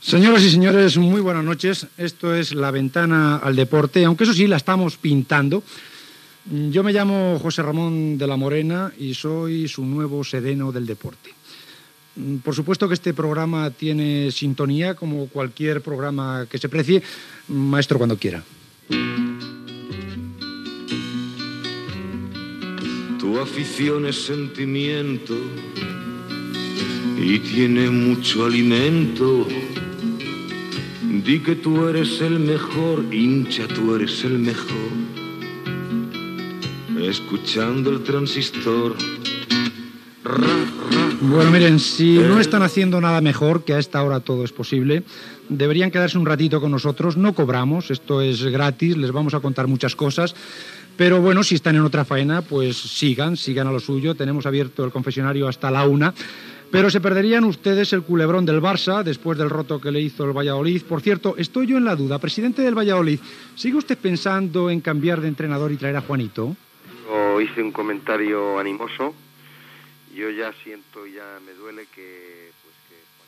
Señoras y señores, muy buenas noches. Esto es La Ventana al Deporte, aunque eso sí, la estamos pintando. Yo me llamo José Ramón de la Morena y soy su nuevo sereno del deporte. Por supuesto que este programa tiene sintonía, como cualquier programa que se precie. Maestro, cuando quiera. Tu afición es sentimiento y tiene mucho alimento. Di que tú eres el mejor, hincha, tú eres el mejor. Escuchando el transistor. Bueno, miren, si no están haciendo nada mejor, que a esta hora todo es posible, deberían quedarse un ratito con nosotros. No cobramos, esto es gratis, les vamos a contar muchas cosas. Pero bueno, si están en otra faena, pues sigan a lo suyo. Tenemos abierto el confesionario hasta la 1. Pero se perderían ustedes el culebrón del Barça después del roto que le hizo el Valladolid. Por cierto, estoy yo en la duda. Presidente del Valladolid, ¿sigue usted pensando en cambiar de entrenador y traer a Juanito? Yo hice un comentario animoso. Yo ya siento, ya me duele que